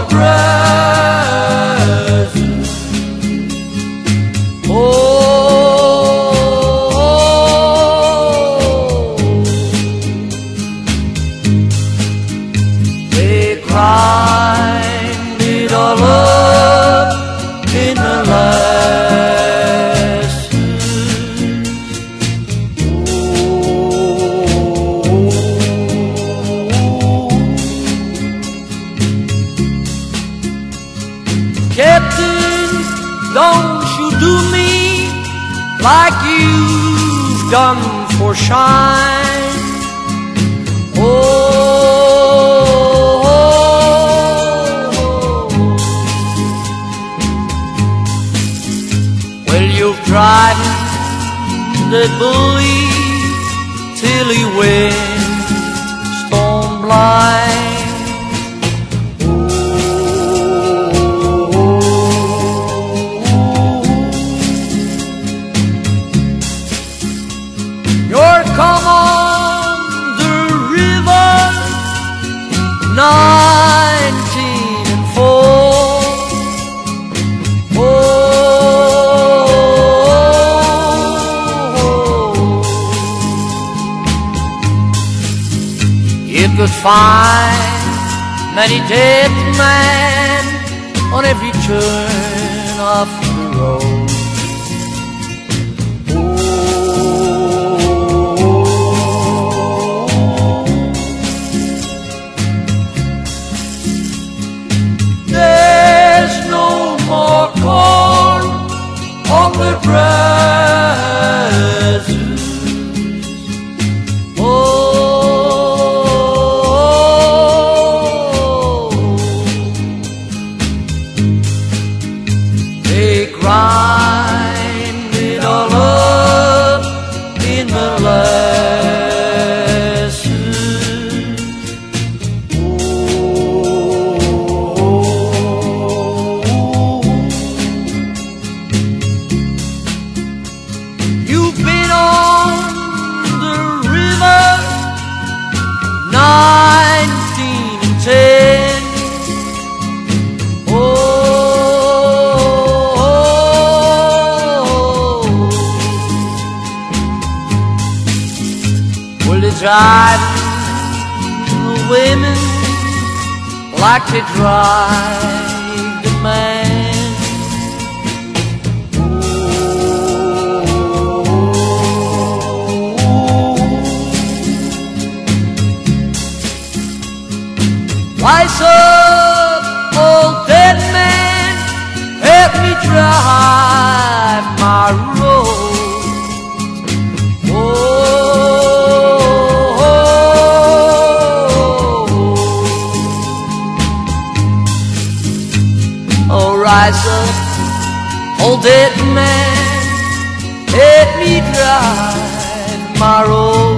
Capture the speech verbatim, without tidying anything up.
present. Oh, they climbed it all up in the Captain, don't you do me like you've done for Shine. Oh, well, you've tried the buoy till he went stone blind. Come on the river, nineteen and four. Oh, you could find many dead men on every turn of the road. On the presents. Oh, they grind it all up in molasses. You've been on the river, nineteen and ten. Oh, well, they drive the women like they drive the man. Rise up, old dead man, help me drive my road. Oh, oh, oh, rise up, old dead man, help me drive my road.